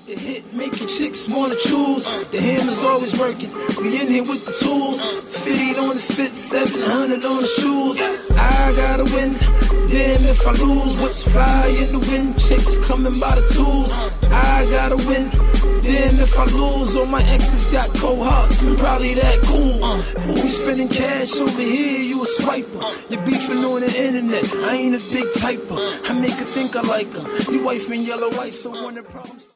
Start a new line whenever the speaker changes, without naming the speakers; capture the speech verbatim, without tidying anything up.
The hit making chicks wanna choose. The hammer's always working. We in here with the tools. fifty on the fit, seven hundred on the shoes. I gotta win. Damn if I lose. What's fly in the wind? Chicks coming by the tools. I gotta win. Damn if I lose. All my exes got cold hearts and probably that cool. Uh, we spending cash over here, you a swiper. You beefing on the internet, I ain't a big typer. I make her think I like her. You wife in yellow white, so when the problems